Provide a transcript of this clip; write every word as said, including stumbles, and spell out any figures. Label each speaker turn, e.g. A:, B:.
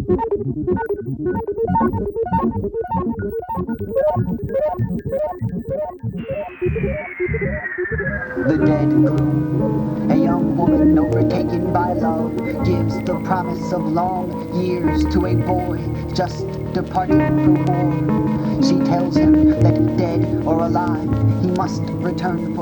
A: The dead gloom. A young woman overtaken by love gives the promise of long years to a boy just departing for war. She tells him that dead or alive, he must return for